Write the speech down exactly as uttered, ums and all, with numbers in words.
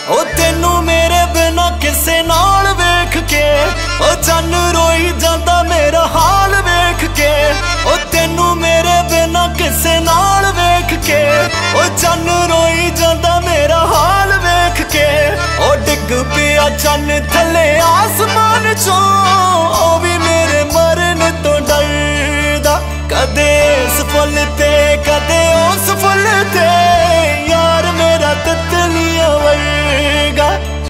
ओ तेनू मेरे बिना किसे नाल वेख के ओ चन्न रोई जांदा मेरा हाल वेख के। ओ तेनू मेरे बिना किसे नाल वेख के ओ चन्न रोई जांदा मेरा हाल वेख के। ओ डिग पिया चन्न थले आसमान चों ओ भी मेरे मरन तो डरदा। कदे इस फुल ते कदे